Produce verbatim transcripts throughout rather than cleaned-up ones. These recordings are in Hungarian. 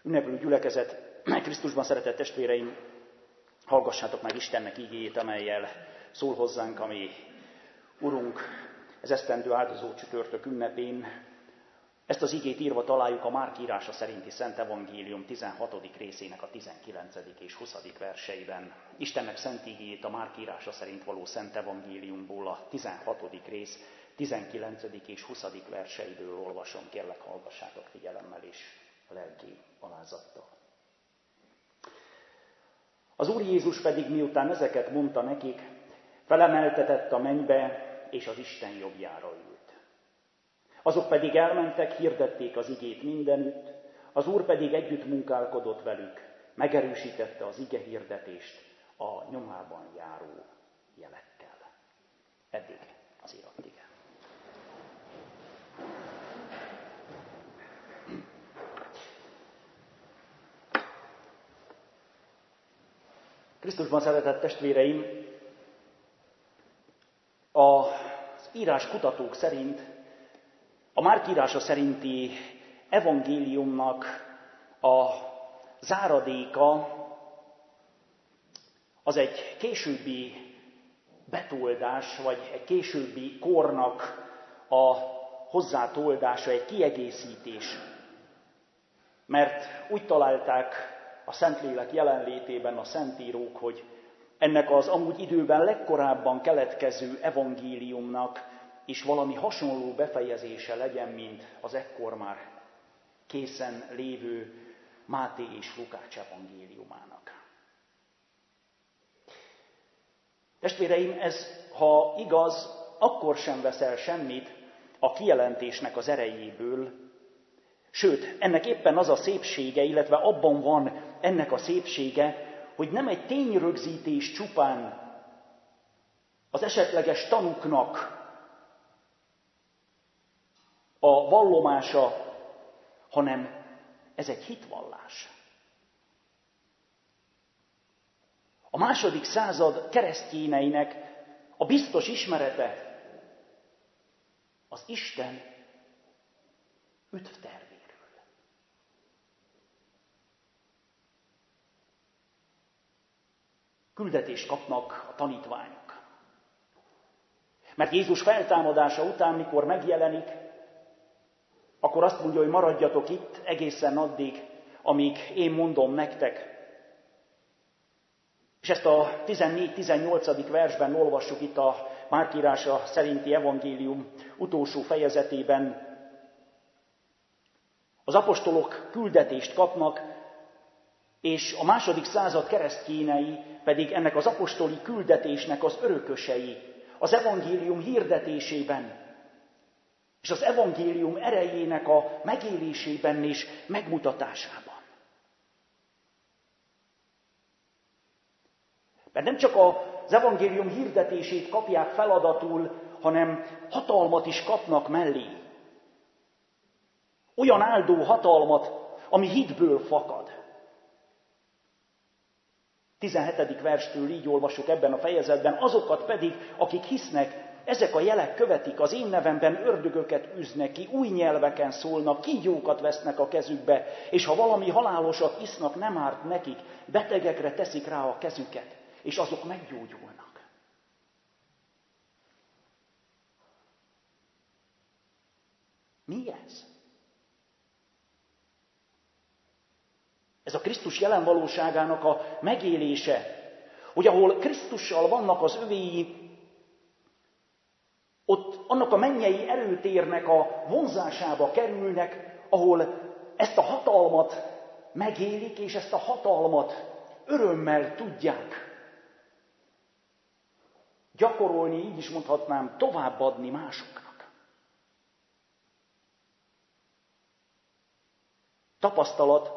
Ünneplő gyülekezet, Krisztusban szeretett testvéreim, hallgassátok meg Istennek igéjét, amellyel szól hozzánk, ami Urunk ez esztendő áldozó csütörtök ünnepén. Ezt az igét írva találjuk a Márk írása szerinti Szent Evangélium tizenhatodik részének a tizenkilencedik és huszadik verseiben. Istennek szent igéjét a Márk írása szerint való Szent Evangéliumból, a tizenhatodik rész tizenkilencedik és huszadik verseiből olvasom. Kérlek, hallgassátok figyelemmel és lelki alázattal. Az Úr Jézus pedig, miután ezeket mondta nekik, felemeltetett a mennybe, és az Isten jobbjára ült. Azok pedig elmentek, hirdették az igét mindenütt, az Úr pedig együtt munkálkodott velük, megerősítette az ige hirdetést a nyomában járó jelekkel. Eddig az írott ige. Krisztusban szeretett testvéreim, az írás kutatók szerint, a Márk írása szerinti evangéliumnak a záradéka az egy későbbi betoldás, vagy egy későbbi kornak a hozzátoldása, egy kiegészítés. Mert úgy találták a Szentlélek jelenlétében a szentírók, hogy ennek az amúgy időben legkorábban keletkező evangéliumnak is valami hasonló befejezése legyen, mint az ekkor már készen lévő Máté és Lukács evangéliumának. Testvéreim, ez, ha igaz, akkor sem vesz el semmit a kijelentésnek az erejéből, sőt, ennek éppen az a szépsége, illetve abban van ennek a szépsége, hogy nem egy tényrögzítés csupán az esetleges tanúknak a vallomása, hanem ez egy hitvallás. A második század keresztényeinek a biztos ismerete az Isten üdvtervéről. Küldetést kapnak a tanítványok. Mert Jézus feltámadása után, mikor megjelenik, akkor azt mondja, hogy maradjatok itt egészen addig, amíg én mondom nektek. És ezt a tizennégy-tizennyolcadik versben olvassuk itt a Márk írása szerinti evangélium utolsó fejezetében. Az apostolok küldetést kapnak, és a második század keresztényei pedig ennek az apostoli küldetésnek az örökösei, az evangélium hirdetésében, és az evangélium erejének a megélésében és megmutatásában. Mert nem csak az evangélium hirdetését kapják feladatul, hanem hatalmat is kapnak mellé. Olyan áldó hatalmat, ami hitből fakad. tizenhetedik verstől így olvasok ebben a fejezetben, azokat pedig, akik hisznek, ezek a jelek követik, az én nevemben ördögöket üznek ki, új nyelveken szólnak, kígyókat vesznek a kezükbe, és ha valami halálosat isznak, nem árt nekik, betegekre teszik rá a kezüket, és azok meggyógyulnak. Mi ez? Ez a Krisztus jelen valóságának a megélése, hogy ahol Krisztussal vannak az övéi, ott annak a mennyei erőtérnek a vonzásába kerülnek, ahol ezt a hatalmat megélik, és ezt a hatalmat örömmel tudják gyakorolni, így is mondhatnám, továbbadni másoknak. Tapasztalat,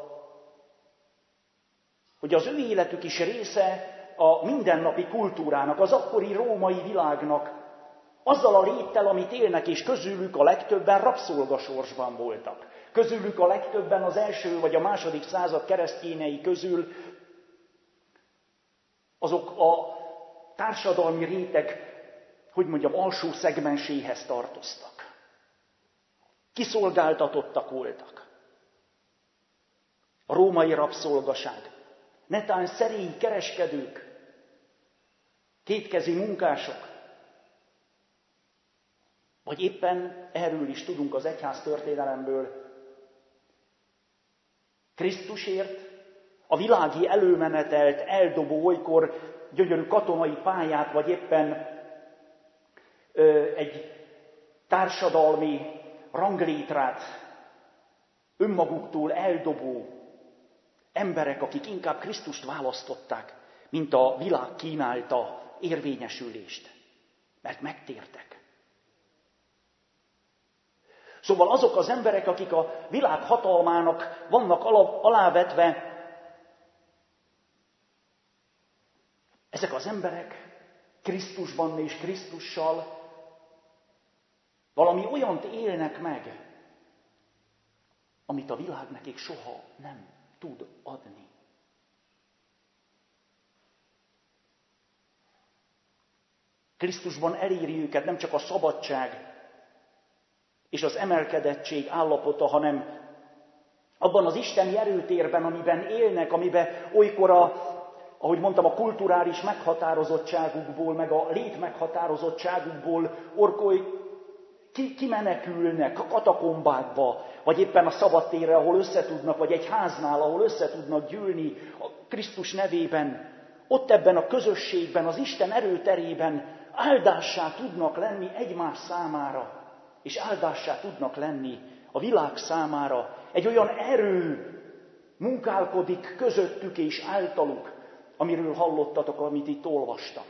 hogy az ő életük is része a mindennapi kultúrának, az akkori római világnak, azzal a léttel, amit élnek, és közülük a legtöbben rabszolgasorsban voltak. Közülük a legtöbben az első vagy a második század keresztényei közül azok a társadalmi réteg, hogy mondjam, alsó szegmenséhez tartoztak. Kiszolgáltatottak voltak. a római rabszolgaság, netán szerény kereskedők, kétkezi munkások, vagy éppen erről is tudunk az egyház történelemből, Krisztusért a világi előmenetelt eldobó olykor gyönyörű katonai pályát, vagy éppen ö, egy társadalmi ranglétrát önmaguktól eldobó emberek, akik inkább Krisztust választották, mint a világ kínálta érvényesülést, mert megtértek. Szóval azok az emberek, akik a világ hatalmának vannak alávetve, ezek az emberek Krisztusban és Krisztussal valami olyant élnek meg, amit a világ nekik soha nem tud adni. Krisztusban eléri őket nem csak a szabadság és az emelkedettség állapota, hanem abban az isteni erőtérben, amiben élnek, amiben olykor a, ahogy mondtam, a kulturális meghatározottságukból, meg a lét meghatározottságukból orkoly kimenekülnek a katakombákba, vagy éppen a szabadtérre, ahol összetudnak, vagy egy háznál, ahol összetudnak gyűlni a Krisztus nevében. Ott ebben a közösségben, az Isten erőterében áldássá tudnak lenni egymás számára, és áldássá tudnak lenni a világ számára. Egy olyan erő munkálkodik közöttük és általuk, amiről hallottatok, amit itt olvastam.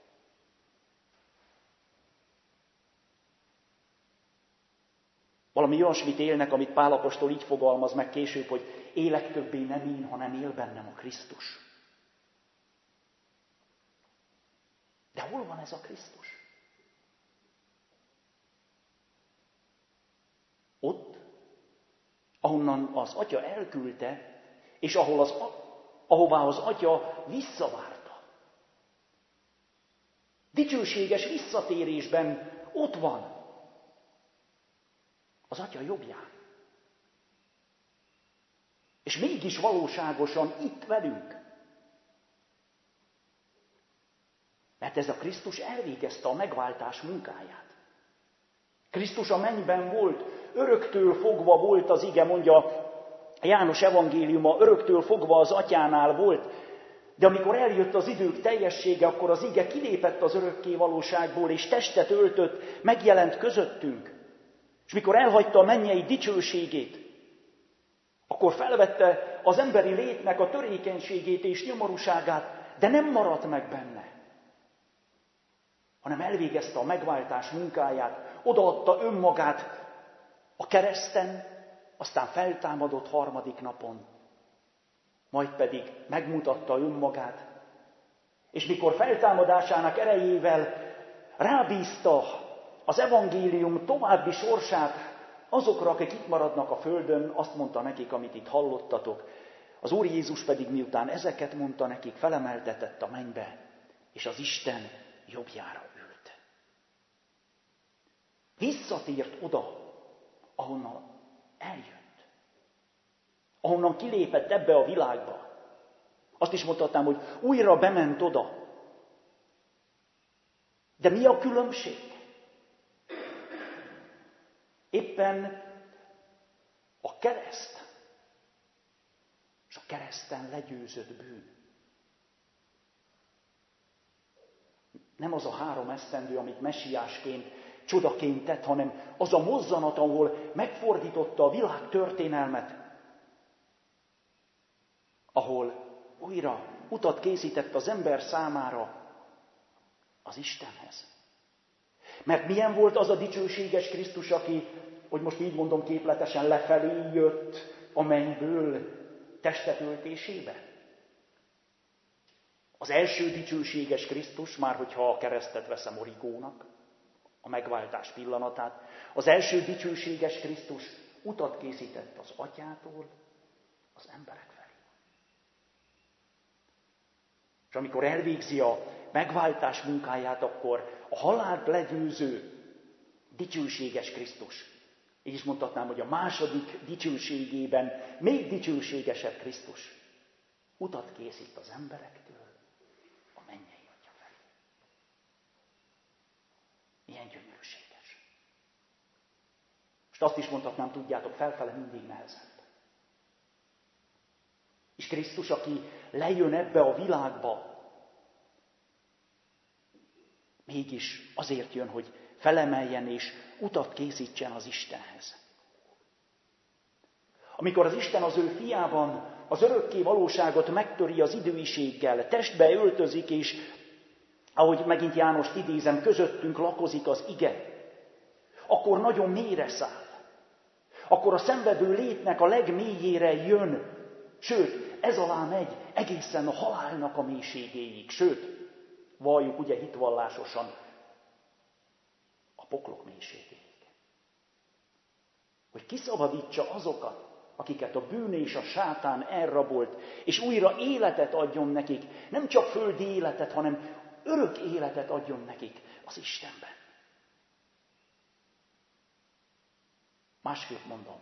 Valami olyasmit élnek, amit Pál apostol így fogalmaz meg később, hogy élek többé nem én, hanem él bennem a Krisztus. De hol van ez a Krisztus? Ott, ahonnan az Atya elküldte, és ahol az, ahová az Atya visszavárta. Dicsőséges visszatérésben ott van az Atya jobbján. És mégis valóságosan itt velünk. Mert ez a Krisztus elvégezte a megváltás munkáját. Krisztus a mennyben volt, öröktől fogva volt az ige, mondja János evangéliuma, öröktől fogva az Atyánál volt, de amikor eljött az idők teljessége, akkor az ige kilépett az örökké valóságból, és testet öltött, megjelent közöttünk. És mikor elhagyta a mennyei dicsőségét, akkor felvette az emberi létnek a törékenységét és nyomorúságát, de nem maradt meg benne, hanem elvégezte a megváltás munkáját, odaadta önmagát a kereszten, aztán feltámadott harmadik napon, majd pedig megmutatta önmagát, és mikor feltámadásának erejével rábízta az evangélium további sorsát azokra, akik itt maradnak a földön, azt mondta nekik, amit itt hallottatok. Az Úr Jézus pedig miután ezeket mondta nekik, felemeltetett a mennybe, és az Isten jobbjára ült. Visszatért oda, ahonnan eljött. Ahonnan kilépett ebbe a világba. Azt is mondhatnám, hogy újra bement oda. De mi a különbség? Éppen a kereszt és a kereszten legyőzött bűn. Nem az a három esztendő, amit messiásként, csodaként tett, hanem az a mozzanat, ahol megfordította a világ történelmet, ahol újra utat készített az ember számára az Istenhez. Mert milyen volt az a dicsőséges Krisztus, aki, hogy most így mondom képletesen, lefelé jött a mennyből testet öltésébe? Az első dicsőséges Krisztus, már hogyha a keresztet veszem origónak, a megváltás pillanatát, az első dicsőséges Krisztus utat készített az Atyától az emberek felé. És amikor elvégzi a megváltás munkáját, akkor a halált legyőző dicsőséges Krisztus Így is mondhatnám, hogy a második dicsőségében még dicsőségesebb Krisztus utat készít az emberektől a mennyei Atya felé. Milyen gyönyörűséges. Most azt is mondhatnám, tudjátok, felfele mindig nehezebb. És Krisztus, aki lejön ebbe a világba, mégis azért jön, hogy felemeljen és utat készítsen az Istenhez. Amikor az Isten az ő fiában az örökké valóságot megtöri az időiséggel, testbe öltözik, és ahogy megint Jánost idézem, közöttünk lakozik az ige, akkor nagyon mélyre száll. Akkor a szenvedő létnek a legmélyére jön, sőt, ez alá megy egészen a halálnak a mélységéig, sőt, valljuk ugye hitvallásosan, a poklok mélységéig. Hogy kiszabadítsa azokat, akiket a bűn és a sátán elrabolt, és újra életet adjon nekik, nem csak földi életet, hanem örök életet adjon nekik az Istenben. Másképp mondom,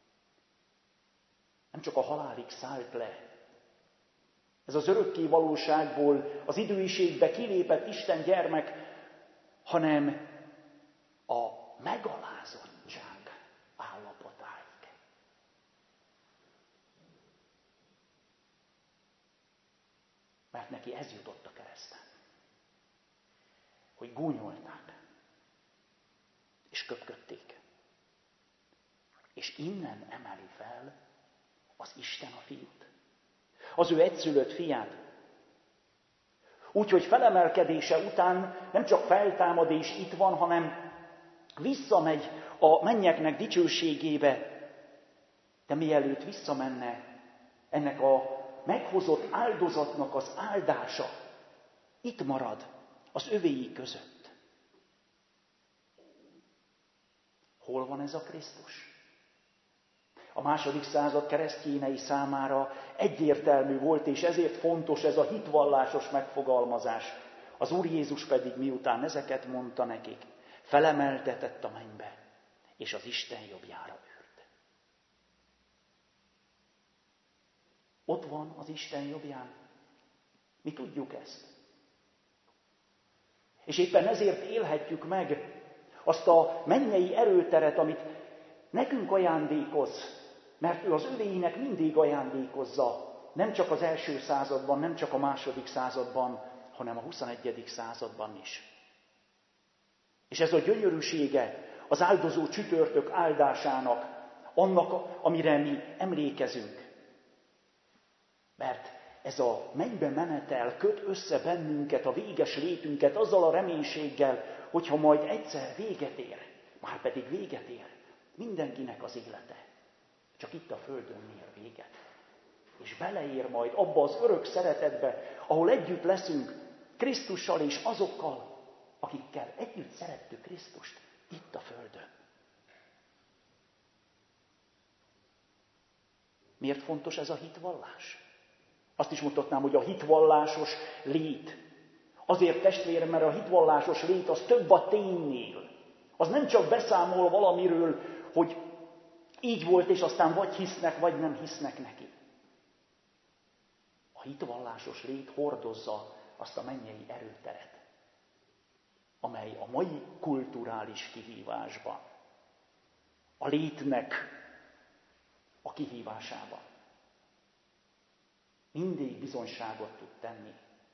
nem csak a halálig szállt le, ez az örökké valóságból az időiségbe kilépett Isten gyermek, hanem a megalázottság állapotáig. Mert neki ez jutott a kereszten, hogy gúnyolták, és köpködték. És innen emeli fel az Isten a fiút. Az ő egyszülött fiát. Úgyhogy felemelkedése után nem csak feltámad és itt van, hanem visszamegy a mennyeknek dicsőségébe, de mielőtt visszamenne, ennek a meghozott áldozatnak az áldása itt marad az övéi között. Hol van ez a Krisztus? A második század keresztjénei számára egyértelmű volt, és ezért fontos ez a hitvallásos megfogalmazás. Az Úr Jézus pedig miután ezeket mondta nekik, felemeltetett a mennybe, és az Isten jobbjára ült. Ott van az Isten jobbján. Mi tudjuk ezt. És éppen ezért élhetjük meg azt a mennyei erőteret, amit nekünk ajándékoz, mert ő az övéinek mindig ajándékozza, nem csak az első században, nem csak a második században, hanem a huszonegyedik században is. És ez a gyönyörűsége az áldozó csütörtök áldásának, annak, amire mi emlékezünk. Mert ez a mennybe menetel köt össze bennünket, a véges létünket azzal a reménységgel, hogyha majd egyszer véget ér, már pedig véget ér mindenkinek az élete. Csak itt a földön ér véget. És beleér majd abba az örök szeretetbe, ahol együtt leszünk Krisztussal és azokkal, akikkel együtt szerettük Krisztust itt a földön. Miért fontos ez a hitvallás? Azt is mutatnám, hogy a hitvallásos lét. Azért testvérem, mert a hitvallásos lét az több a ténynél. Az nem csak beszámol valamiről, hogy így volt, és aztán vagy hisznek, vagy nem hisznek neki. A hitvallásos lét hordozza azt a mennyei erőteret, amely a mai kulturális kihívásban, a létnek a kihívásában mindig bizonyságot tud tenni,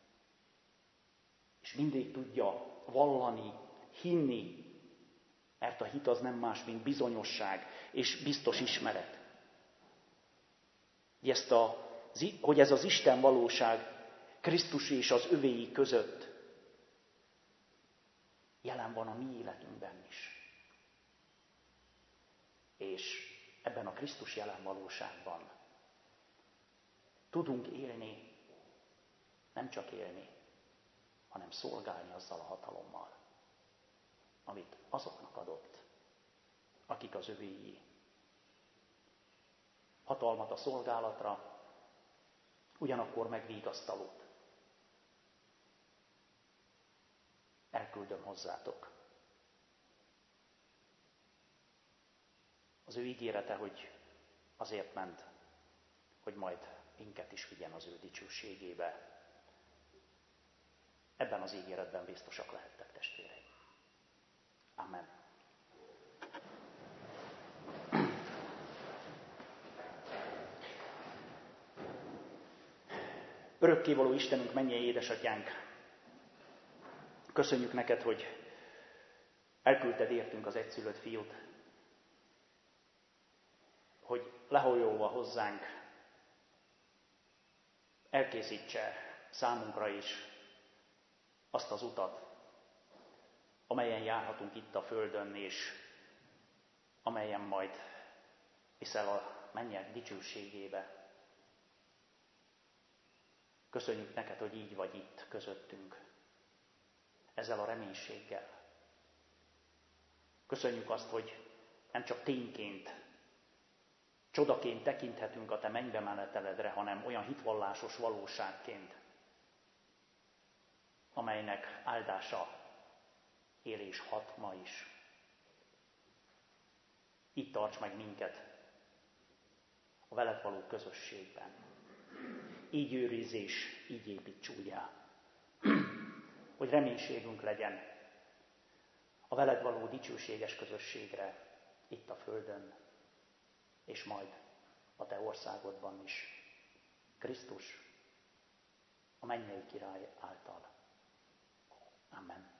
és mindig tudja vallani, hinni, mert a hit az nem más, mint bizonyosság és biztos ismeret. Ezt a, hogy ez az Isten valóság Krisztus és az övéi között jelen van a mi életünkben is. És ebben a Krisztus jelen valóságban tudunk élni, nem csak élni, hanem szolgálni azzal a hatalommal, amit azoknak adott, akik az övéi. Hatalmat a szolgálatra, ugyanakkor megvigasztalót. Elküldöm hozzátok. az ő ígérete, hogy azért ment, hogy majd minket is vigyen az ő dicsőségébe. Ebben az ígéretben biztosak lehettek, testvéreim. Amen. Örökkévaló Istenünk, mennyei édesatyánk, köszönjük neked, hogy elküldted értünk az egyszülött fiút, hogy lehajolva hozzánk elkészítse számunkra is azt az utat, amelyen járhatunk itt a földön, és amelyen majd viszel a mennyek dicsőségébe. Köszönjük neked, hogy így vagy itt közöttünk, ezzel a reménységgel. Köszönjük azt, hogy nem csak tényként, csodaként tekinthetünk a te mennybe meneteledre, hanem olyan hitvallásos valóságként, amelynek áldása él és hat ma is. Így tarts meg minket a veled való közösségben. Így őrizz és így építs újjá. Hogy reménységünk legyen a veled való dicsőséges közösségre itt a földön, és majd a te országodban is. Krisztus, a mennyei király által. Amen.